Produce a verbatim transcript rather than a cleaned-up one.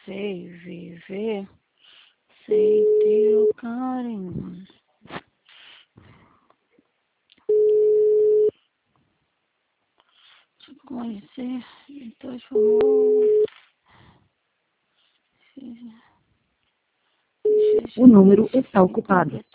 sei viver sem teu carinho. Te conhecer, me transformou. O número está ocupado.